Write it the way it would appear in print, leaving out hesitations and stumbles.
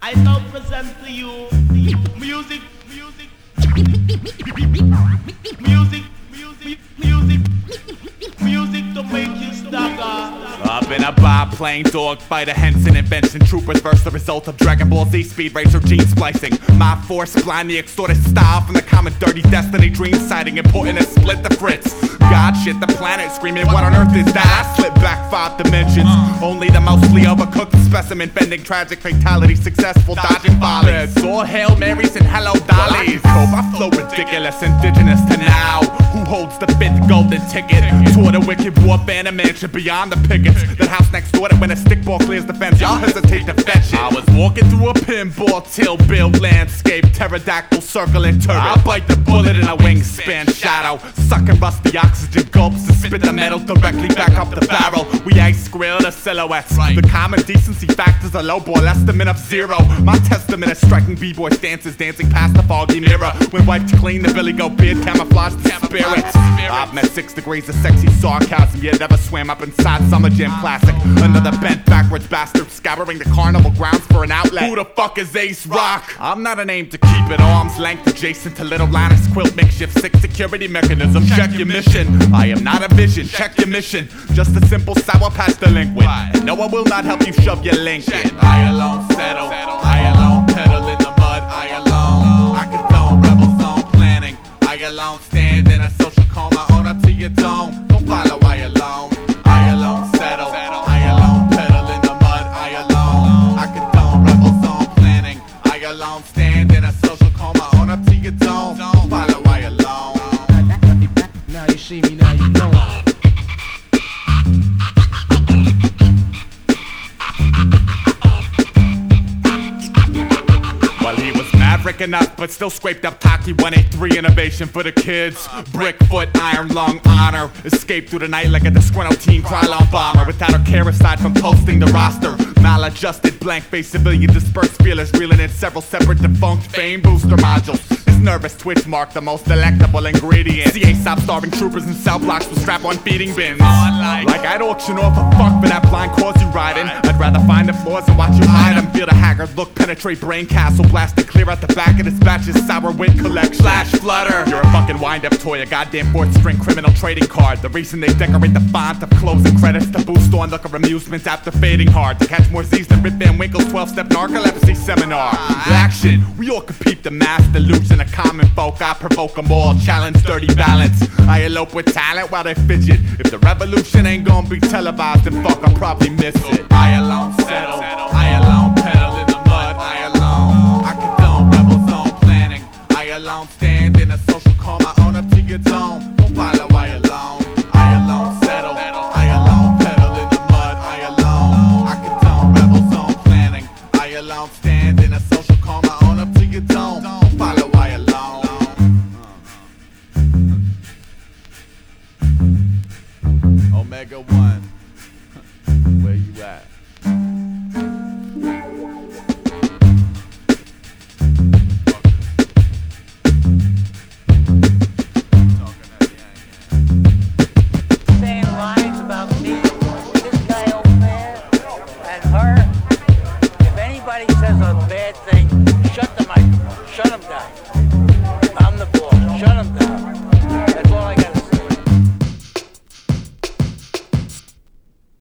I now present to you music, music, music, music, music, music to make you stagger. Up in a biplane, dog fighter, Henson invention, troopers versus the result of Dragon Ball Z speed racer gene splicing. My force blind the extorted style from the common dirty destiny dream sighting, important to split the Fritz. God shit the planet, screaming what on earth is that? I slip back 5 dimensions, only the mostly overcooked specimen, bending tragic fatality, successful dodging volleys. All Hail Marys and hello Dollies. Hope I flow ridiculous, indigenous to now. Who holds the 5th golden ticket toward a wicked warfare and a mansion beyond the pickets? That house next door that when a stickball clears the fence, y'all hesitate to fetch it. I was walking through a pinball till built landscape, pterodactyl circling turret. I bite the bullet in a wingspan shadow, sucking rusty oxygen gulps to spit the metal directly back up the barrel. We ice grill the silhouettes. The common decency factors are low ball estimate of 0. My testament is striking b-boy stances, dancing past the foggy mirror. When wiped clean, the Billy Goat beard camouflage the spirits. I've met 6 degrees of sexy sarcasm, yet never swam up inside Summer Jam Classic. Another bent backwards bastard scouring the carnival grounds for an outlet. Who the fuck is Ace Rock? I'm not a name to keep at arm's length, adjacent to Little Linus Quilt makeshift 6 security mechanism. Check your mission. I am not a vision. Check your mission. Just a simple sour patch delinquent. And no, I will not help you shove your link in. I alone settle. I alone pedal in the mud. I alone. I condone rebel zone planning. I alone stand in a social coma. Own up to your dome. Don't follow. I alone. I alone settle. I alone pedal in the mud. I alone. I condone rebel zone planning. I alone stand in a social coma. Own up to your dome. Don't follow. I alone. Now you see me, now you know. Well, he was maverick enough, but still scraped up Taki 183 innovation for the kids. Brickfoot, iron lung honor. Escaped through the night like a disgruntled teen Krylon bomber. Without a care aside from posting the roster. Maladjusted, blank-faced civilian dispersed feelers, reeling in several separate defunct fame booster modules. His nervous twitch marked the most delectable ingredient. CA stopped starving troopers in cell blocks with strap-on feeding bins. Like I'd auction off a fuck for that blind cause you riding. I'd rather find the flaws and watch you hide them. Feel the haggard look penetrate brain castle, blasted clear out the back of this batch's sour wit collection. Flash flutter. You're a fucking wind-up toy, a goddamn 4th-string criminal trading card. The reason they decorate the font of closing credits to boost onlooker amusements after fading hard. To catch more Z's than Rip Van Winkle's 12-step narcolepsy seminar. Action. We all compete the mass delusion of common folk. I provoke them all, challenge dirty balance. I elope with talent while they fidget. If the revolution ain't gonna be televised, then fuck, I'll probably miss it. I alone settle. I alone pedal in the mud. I alone. I condone rebel zone planning. I alone stand in a social coma. Own up to your dome. Don't follow. I alone. I alone settle. I alone pedal in the mud. I alone. I condone rebel zone planning. I alone stand in a social coma. Own up to your dome.